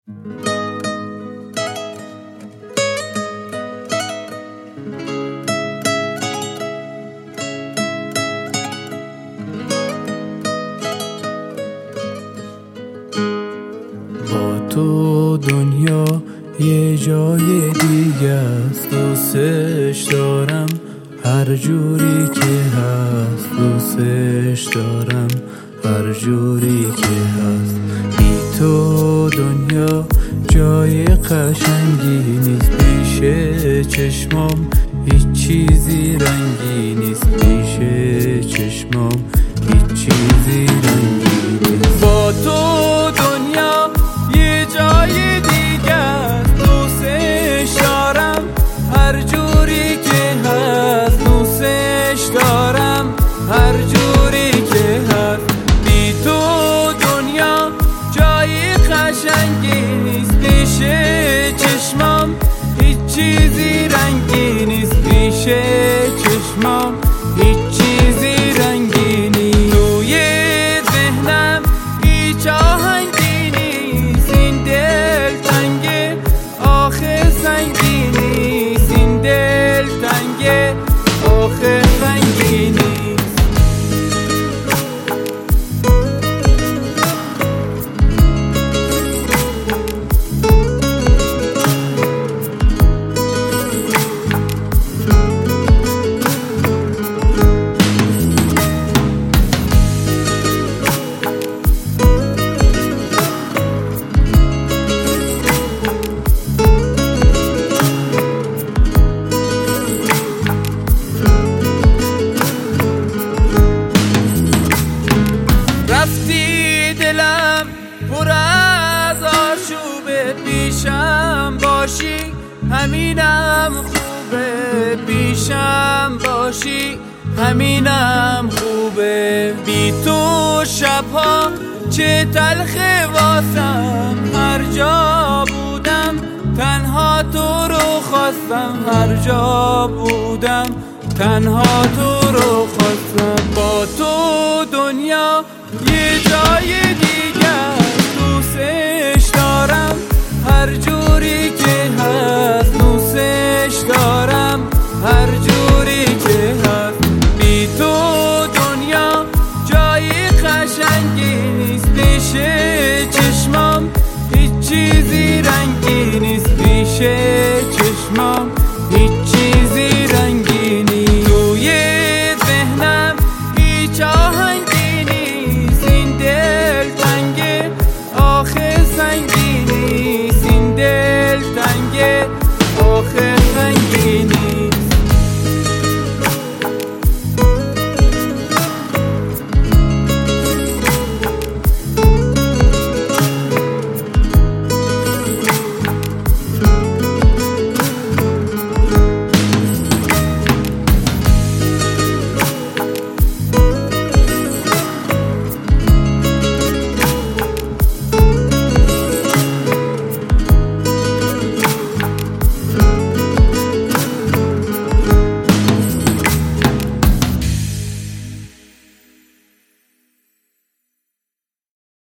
با تو دنیا یه جای دیگه است، دوستش دارم هر جوری که هست، دوستش دارم هر جوری که هست. بی تو دنیا جای قشنگی نیست، پیش چشمام هیچ چیزی رنگی نیست، پیش چشمام هیچ چیزی رنگی نیست. با تو دنیا یه جای دیگه است، دوستش دارم هر جوری که هست، دوستش دارم هر جوری که هست. بی تو دنیا جای قشنگی نیست، پیش چشمام هیچ چیزی رنگی نیست، پیش چشمام هیچ چیزی رنگی نیست. توی ذهنم هیچ آهنگی نیست، این دل تنگه آخه سنگی نیست، این دل تنگه آخه سنگی نیست. رفتی دلم پر از آشوبه، پیشم باشی همینم خوبه، پیشم باشی همینم خوبه. بی تو شبها چه تلخه واسم، هر جا بودم تنها تو رو خواستم، هر جا بودم تنها تو رو خواستم. با تو دنیا یه جای